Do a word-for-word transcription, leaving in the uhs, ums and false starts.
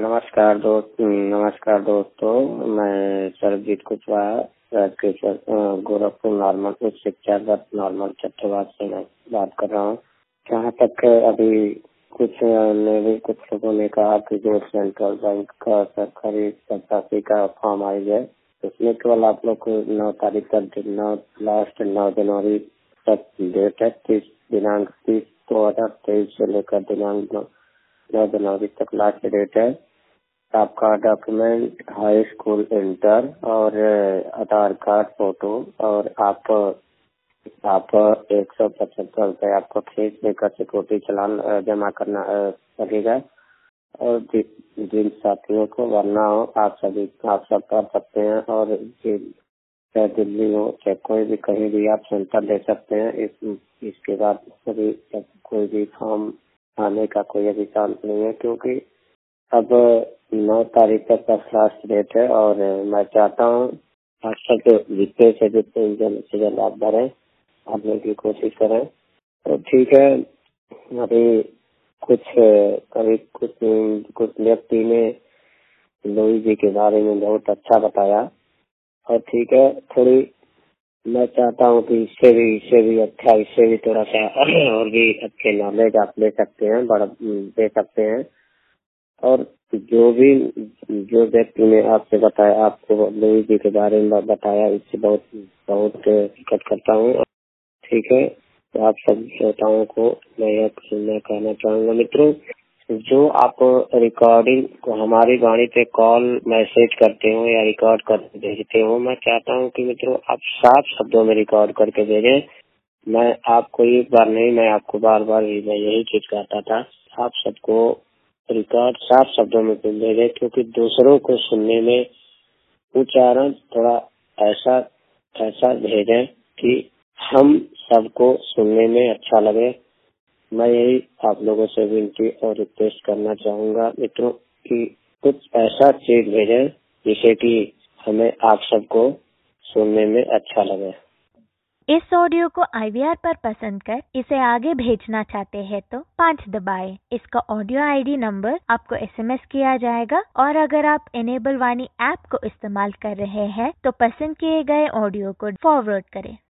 नमस्कार दोस्त नमस्कार दोस्तों, मैं सरबजीत कुशवाहा राजकीय गोरखपुर नॉर्मल उच्च शिक्षा नॉर्मल छत्रवाद से मैं बात कर रहा हूँ। जहाँ तक अभी कुछ ने भी कुछ लोगों ने कहा कि जो सेंट्रल बैंक का सरकारी सत्तासी का फॉर्म आई है, उसमें केवल आप लोग को नौ तारीख तक नौ लास्ट नौ जनवरी तक डेट है, तीस दिनांक तीस दो हजार तेईस से लेकर दिनांक नौ जनवरी तक लास्ट डेट है। आपका डॉक्यूमेंट हाई स्कूल इंटर और आधार कार्ड फोटो और आप आप एक सौ पचहत्तर रुपये आपको फीस लेकर सिक्योरिटी चालान जमा करना लगेगा। और जिन साथियों को भरना हो आप सभी आप सब कर सकते हैं, और चाहे दिल्ली हो चाहे कोई भी कहीं भी आप सेंटर ले सकते हैं। इस इसके बाद सभी कोई भी फॉर्म आने का कोई अभी चांस नहीं है, क्योंकि अब नौ तारीख तक का लास्ट डेट है। और मैं चाहता हूँ आप सब जितने से जितने जल्द से जल्द आप भरें, भरने की कोशिश करें। तो ठीक है, अभी कुछ कभी कुछ कुछ व्यक्ति ने लोई जी के बारे में बहुत अच्छा बताया, और ठीक है, थोड़ी मैं चाहता हूँ कि इससे भी इससे भी अच्छा इससे भी थोड़ा सा और भी अच्छे नॉलेज आप ले सकते हैं, बढ़ दे सकते हैं। और जो भी जो व्यक्ति ने आपसे बताया, आपको लोई जी के बारे में बताया, इससे बहुत बहुत टिकट करता हूँ। ठीक है, तो आप सब श्रोताओं को मैं यह सुनना कहना चाहूँगा, मित्रों, जो आप रिकॉर्डिंग को हमारी वाणी पे कॉल मैसेज करते हो या रिकॉर्ड कर भेजते हो, मैं चाहता हूँ कि मित्रों आप साफ शब्दों में रिकॉर्ड करके भेजें। मैं आपको एक बार नहीं, मैं आपको बार बार ही मैं यही चीज कहता था, आप सबको रिकॉर्ड साफ शब्दों में भेजें, क्योंकि दूसरों को सुनने में उच्चारण थोड़ा ऐसा ऐसा भेजें कि हम सबको सुनने में अच्छा लगे। मैं यही आप लोगों से विनती और रिक्वेस्ट करना चाहूँगा मित्रों कि कुछ ऐसा चीज भेजें जिसे कि हमें आप सबको सुनने में अच्छा लगे। इस ऑडियो को आई वी आर पर पसंद कर इसे आगे भेजना चाहते हैं तो पाँच दबाएं। इसका ऑडियो आई डी नंबर आपको एस एम एस किया जाएगा, और अगर आप इनेबल वाणी ऐप को इस्तेमाल कर रहे हैं तो पसंद किए गए ऑडियो को फॉरवर्ड करें।